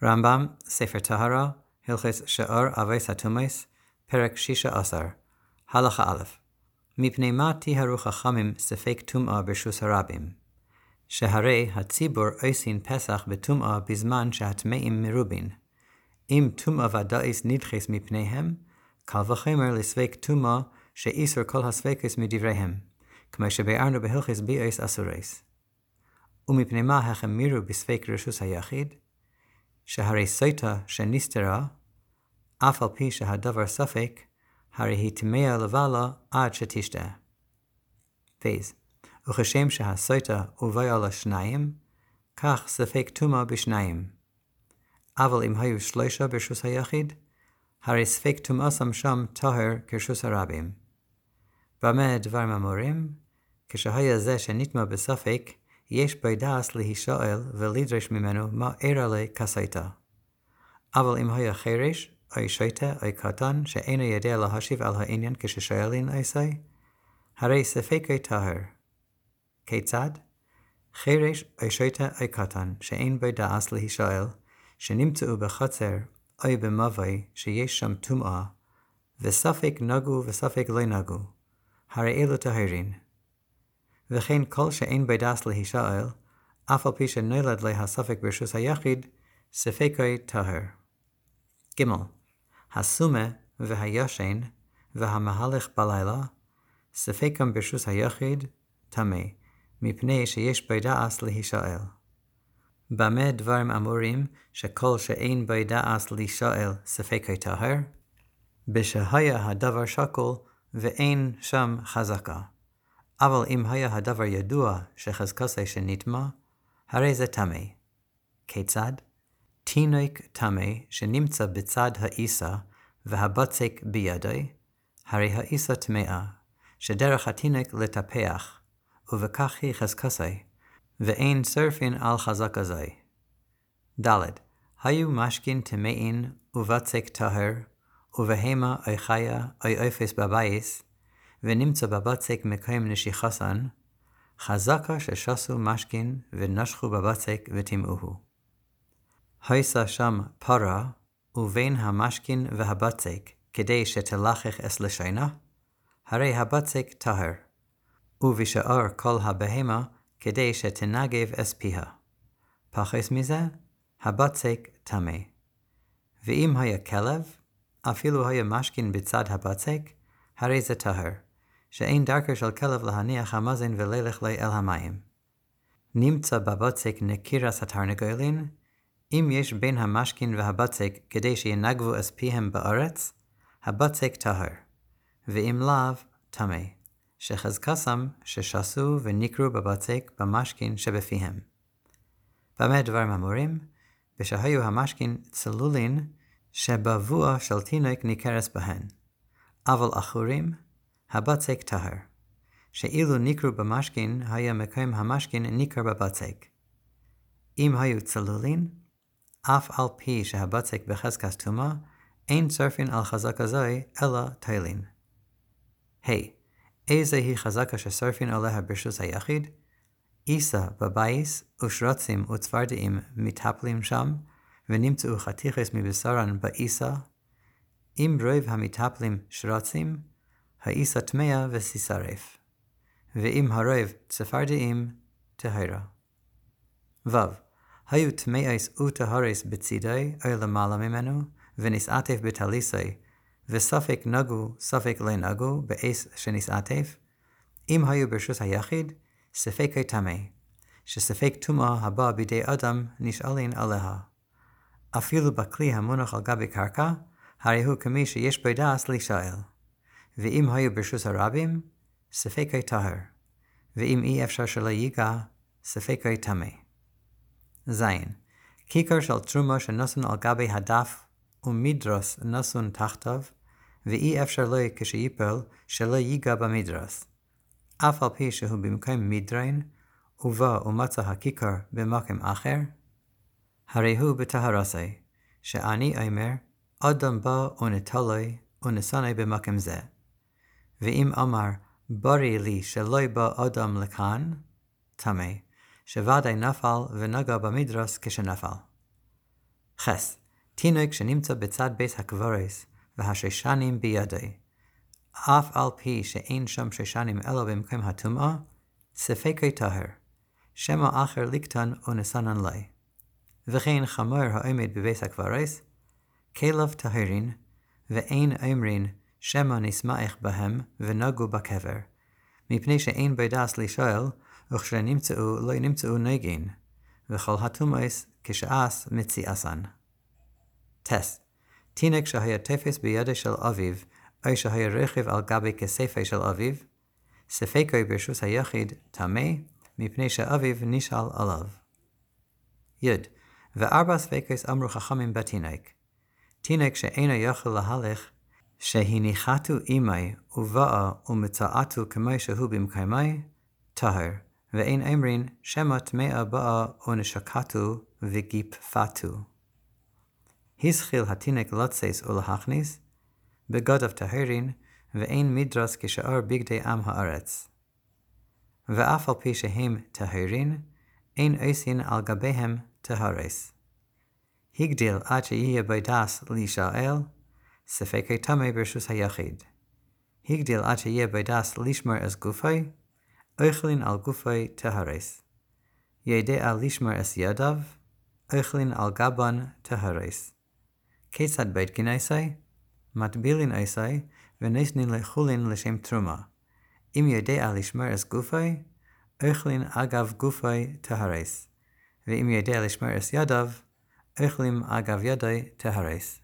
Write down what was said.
רמב"ם, ספר טהרה, הלכות שאר אבוס הטומאס, פרק 16, הלכה א', מפני מה טיהרו חכמים ספק טומאה ברשות הרבים? שהרי הציבור עושים פסח בטומאה בזמן שהטמאים מרובין. אם טומאה ודאיס נדחס מפניהם, קל וחומר לספק טומאה שאיסור כל הספקס מדבריהם, כמו שביארנו בהלכות ביאס אסורס. ומפני מה החמירו בספק רשות היחיד? שהרי סוטה שנסתרה, אף על פי שהדבר ספק, הרי היא טמאה לבעלה עד שתשתה. פייז, וכשם שהסוטה הובאה לשניים, כך ספק טומאה בשניים. אבל אם היו שלושה ברשות היחיד, הרי ספק טומאתם שם טהר כרשות הרבים. במה דברים אמורים? כשהיה זה שנטמא בספק, יש בידעס להישאל ולדרש ממנו מה אירע לי כסוטה. אבל אם היה חירש, או שוטה, או קטן, שאינו יודע להשיב על העניין כששואלין עשי, הרי ספקי טהר. כיצד? חירש, או שוטה, או קטן, שאין בידעס להישאל, שנמצאו בחצר, או במבוי, שיש שם טומאה, וספק נגו וספק לא נגו, הרי אלו טהרין. וכן כל שאין בידעס להישאל, אף על פי שנולד לה הספק ברשות היחיד, ספקי טהר. ג' הסומה והישן והמהלך בלילה, ספקם ברשות היחיד, טמא, מפני שיש בידעס להישאל. במה דברים אמורים שכל שאין בידעס להישאל ספקי טהר? בשהיה הדבר שקול ואין שם חזקה. אבל אם היה הדבר ידוע שחזקסי שנטמא, הרי זה טמא. כיצד? תינוק טמא שנמצא בצד האיסה והבצק בידי, הרי האיסה טמאה, שדרך התינוק לטפח, ובכך היא חזקסי, ואין שרפין על חזקה זי. ד' היו משכין טמאין ובצק טהר, ובהמה או חיה או אפס בבייס, ונמצא בבצק מקיים נשיכסן, חזקה ששסו משכין ונשכו בבצק וטמאוהו. היסה שם פרה, ובין המשכין והבצק, כדי שתלחך אס לשינה, הרי הבצק טהר, ובשאר כל הבהמה, כדי שתנגב אס פיה. פחס מזה, הבצק טמא. ואם היה כלב, אפילו היה משכין בצד הבצק, הרי זה טהר, שאין דרכו של כלב להניח המזון וללך לי אל המים. נמצא בבצק נקירס התרנגולין, אם יש בין המשכין והבצק כדי שינגבו אס פיהם בארץ, הבצק טהר, ואם לאו, טמא, שחזקסם ששסו ונקרו בבצק במשכין שבפיהם. במה דברים אמורים? בשהיו המשכין צלולין שבבוע של תינוק ניכרס בהן. אבל אחורים, הבצק טהר, שאילו נקרו במשכין, היה מקיים המשכין ניכר בבצק. אם היו צלולין, אף על פי שהבצק בחזקס טומאה, אין צרפין על חזקה זי, אלא תילין. איזה היא חזקה שצרפין עליה ברשות היחיד? איסה בבייס ושרצים וצפרדעים מטפלים שם, ונמצאו חתיכס מבשרן באיסה. אם רוב המטפלים שרצים, האיסה טמאה וסיסרף. ואם הרוב צפרדעים, טהרה. היו טמאס וטהרס בצידי או למעלה ממנו, ונסעטף בטליסי, וספק נגו, ספק לא נגו, באס שנסעטף, אם היו ברשות היחיד, ספקי טמא, שספק טומאה הבא בידי אדם נשאלין עליה. אפילו בכלי המונח על גבי קרקע, הרי הוא כמי שיש בידעס להישאל. ואם היו ברשות הרבים, ספקי טהר, ואם אי אפשר שלא ייגע, ספקי טמא. זין, כיכר של תרומה שנוסון על גבי הדף, ומדרס נוסון תחתיו, ואי אפשר לו כשיפל שלא ייגע במדרס. אף על פי שהוא במקום מדרין, ובא ומצא הכיכר במקום אחר, הרי הוא בטהרסי, שאני אומר, אדם בא ונטלוי ונסני במקום זה. ואם אמר, ברי לי שלא בא אדם לכאן, טמא, שוודאי נפל ונגע במדרס כשנפל. חס, תינוק שנמצא בצד בית הקבורס והשושנים בידי, אף על פי שאין שם שושנים אלא במקום הטומאה, ספקי טהר, שמא אחר ליקטן או נסנן לי. וכן חמור העומד בבית הקבורס, כלב טהרין, ואין אומרין שמא נשמח בהם ונגעו בקבר, מפני שאין בידס לשאול, וכשנמצאו לא נמצאו נגין, וכל הטומאס כשעס מציאסן. טס, תינוק שהיה תפס בידי של אביו, או שהיה רכב על גבי כספה של אביו, ספקי ברשות היחיד טמא, מפני שאביו נשאל עליו. י' וארבע ספקות אמרו חכמים בתינוק, תינוק שאינו יכול להלך, שהניחתו אימי ובאה ומצאתו כמו שהוא במקומי, טהר, ואין אמרין שמא טמאה באה ונשקתו וגיפפתו. הזחיל התינוק לצס ולהכניס, בגדיו טהרין, ואין מדרס כשאר בגדי עם הארץ. ואף על פי שהם טהרין, אין עושין על גביהם טהרס. הגדיל עד שיהיה בידס להישאל, ספקי טמא ברשות היחיד. הגדיל עד שיהיה בידס לשמור את גופי, אוכלין על גופי טהרס. ידע לשמור את ידיו, אוכלין על גבן טהרס. כיצד בית גנסי? מטבילין עשי, ונסנין לחולין לשם תרומה. אם ידע לשמור את גופי, אוכלין אגב גופי טהרס. ואם ידע לשמור את ידיו, אוכלים אגב ידי טהרס.